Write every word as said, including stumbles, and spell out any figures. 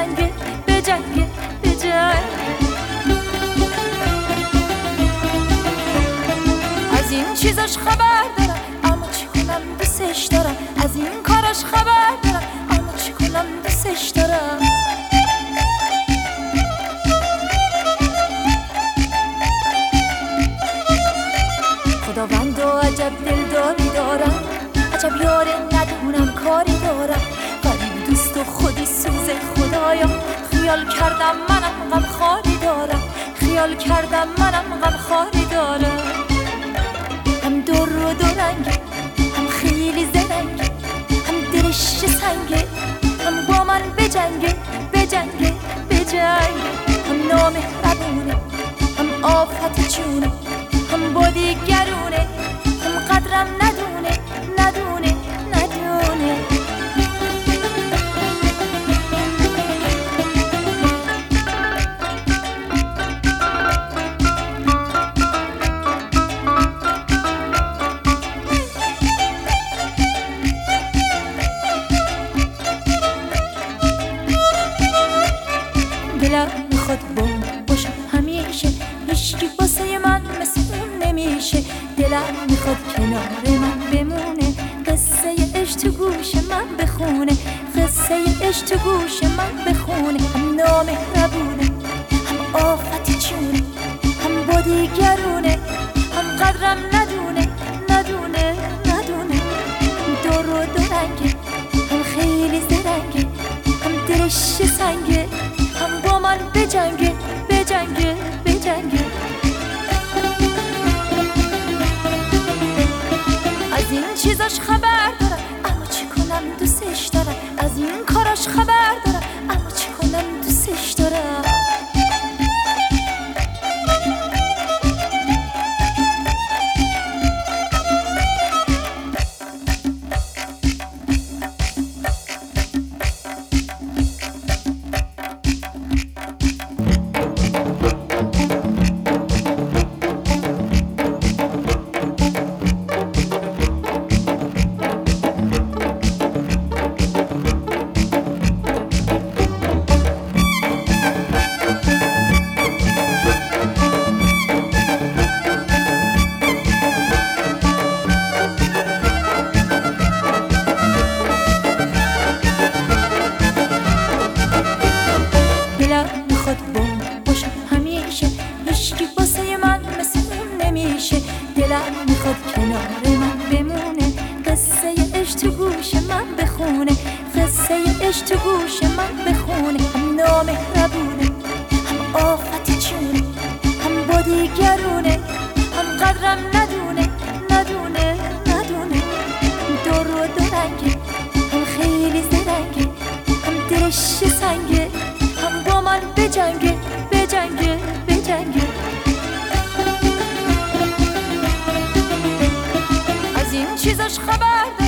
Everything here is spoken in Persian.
بجنگه بجنگه بجنگه. از این چیزاش خبر دارم اما چی کنم دوستش دارم. از این کاراش خبر دارم اما چی کنم دوستش دارم. خداوند و عجب دلداری دارم، عجب یاره ندونم کاری دارم. غریب دوست و خودی سوز خدایا، خیال کردم منم غم خاری دارم. خیال کردم منم غم خاری دارم. هم دور و دورنگه، هم خیلی زرنگه، هم دلش سنگه، هم با من بجنگه بجنگه بجنگه. هم نامهربونه، هم آفت چونه، هم با دیگرونه، هم قدرم ندونه ندونه ندونه. دلم میخواد بوم باشم همیشه، هیچکی واسه من مثل اون نمیشه. دلم میخواد کنار من بمونه، قصه عشق تو گوش من بخونه، قصه عشق تو گوش من بخونه. هم نامهربونه، هم آفت چونه، هم با دیگرونه، هم قدرم ندونه ندونه ندونه. دور و دورنگه، هم خیلی زرنگه، هم دلش سنگه، هم با من بجنگه بجنگه بجنگه. از این چیزاش خبر دارم اما چی کنم دوستش دارم. از این کاراش خبر دارم اما چی کنم دوستش دارم. دلم میخواد بوم باشم همیشه، هیچکی واسه من مثل اون نمیشه. دلم میخواد کنار من بمونه، قصه عشق تو گوش من بخونه، قصه عشق تو گوش من بخونه. هم نامهربونه، هم آفت چونه، هم با دیگرونه، هم قدرم ندونه ندونه ندونه. دور و دورنگه، هم خیلی زرنگه، هم دلش سنگه، هم با من بجنگه بجنگه بجنگه. از این چیزاش خبر